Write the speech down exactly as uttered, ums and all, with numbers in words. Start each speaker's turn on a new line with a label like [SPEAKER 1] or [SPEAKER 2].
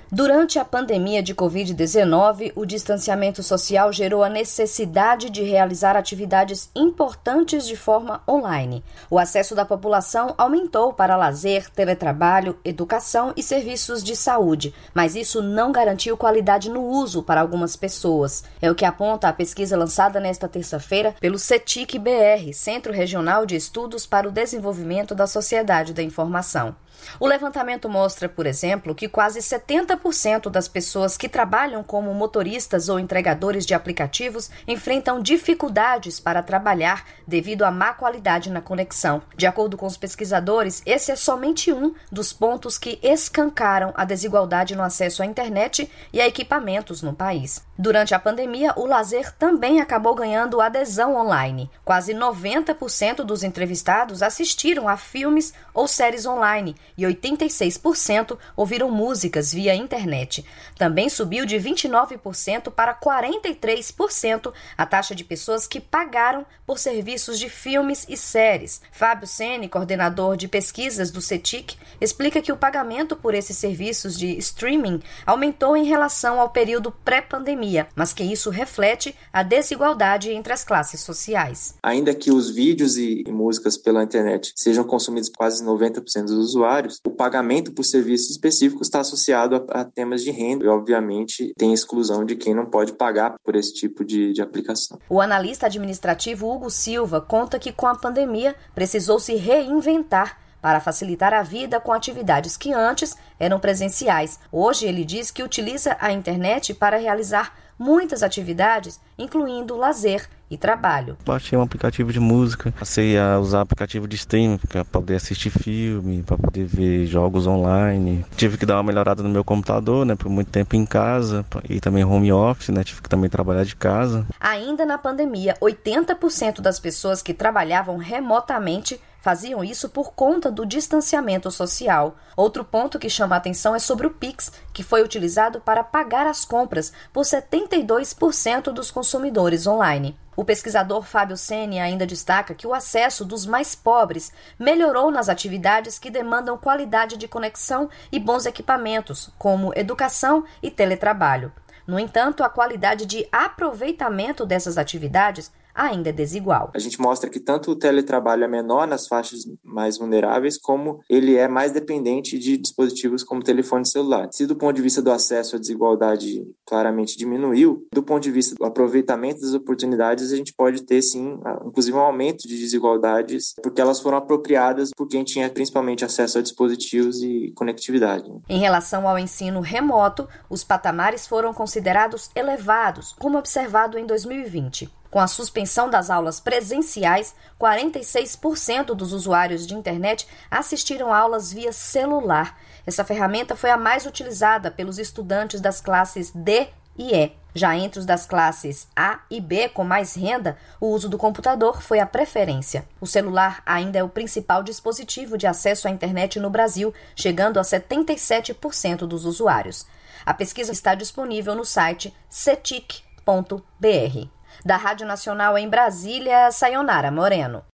[SPEAKER 1] Durante a pandemia de covid dezenove, o distanciamento social gerou a necessidade de realizar atividades importantes de forma online. O acesso da população aumentou para lazer, teletrabalho, educação e serviços de saúde, mas isso não garantiu qualidade no uso para algumas pessoas. É o que aponta a pesquisa lançada nesta terça-feira pelo CETIC-B R, Centro Regional de Estudos para o Desenvolvimento da Sociedade da Informação. O levantamento mostra, por exemplo, que quase setenta por cento das pessoas que trabalham como motoristas ou entregadores de aplicativos enfrentam dificuldades para trabalhar devido à má qualidade na conexão. De acordo com os pesquisadores, esse é somente um dos pontos que escancaram a desigualdade no acesso à internet e a equipamentos no país. Durante a pandemia, o lazer também acabou ganhando adesão online. Quase noventa por cento dos entrevistados assistiram a filmes ou séries online e oitenta e seis por cento ouviram músicas via internet. Também subiu de vinte e nove por cento para quarenta e três por cento a taxa de pessoas que pagaram por serviços de filmes e séries. Fábio Sene, coordenador de pesquisas do CETIC, explica que o pagamento por esses serviços de streaming aumentou em relação ao período pré-pandemia, mas que isso reflete a desigualdade entre as classes sociais.
[SPEAKER 2] Ainda que os vídeos e músicas pela internet sejam consumidos por quase noventa por cento dos usuários, o pagamento por serviços específicos está associado a, a temas de renda e, obviamente, tem exclusão de quem não pode pagar por esse tipo de, de aplicação.
[SPEAKER 1] O analista administrativo Hugo Silva conta que, com a pandemia, precisou se reinventar para facilitar a vida com atividades que antes eram presenciais. Hoje, ele diz que utiliza a internet para realizar muitas atividades, incluindo lazer e trabalho.
[SPEAKER 3] Baixei um aplicativo de música, passei a usar aplicativo de streaming para poder assistir filme, para poder ver jogos online. Tive que dar uma melhorada no meu computador, né, por muito tempo em casa, e também home office, né, tive que também trabalhar de casa.
[SPEAKER 1] Ainda na pandemia, oitenta por cento das pessoas que trabalhavam remotamente faziam isso por conta do distanciamento social. Outro ponto que chama a atenção é sobre o Pix, que foi utilizado para pagar as compras por setenta e dois por cento dos consumidores online. O pesquisador Fábio Sene ainda destaca que o acesso dos mais pobres melhorou nas atividades que demandam qualidade de conexão e bons equipamentos, como educação e teletrabalho. No entanto, a qualidade de aproveitamento dessas atividades ainda é desigual.
[SPEAKER 2] A gente mostra que tanto o teletrabalho é menor nas faixas mais vulneráveis, como ele é mais dependente de dispositivos como telefone celular. Se do ponto de vista do acesso a desigualdade claramente diminuiu, do ponto de vista do aproveitamento das oportunidades, a gente pode ter sim, inclusive um aumento de desigualdades, porque elas foram apropriadas por quem tinha principalmente acesso a dispositivos e conectividade.
[SPEAKER 1] Em relação ao ensino remoto, os patamares foram considerados elevados, como observado em dois mil e vinte. Com a suspensão das aulas presenciais, quarenta e seis por cento dos usuários de internet assistiram aulas via celular. Essa ferramenta foi a mais utilizada pelos estudantes das classes D e E. Já entre os das classes A e B com mais renda, o uso do computador foi a preferência. O celular ainda é o principal dispositivo de acesso à internet no Brasil, chegando a setenta e sete por cento dos usuários. A pesquisa está disponível no site cetic ponto b r. Da Rádio Nacional em Brasília, Sayonara Moreno.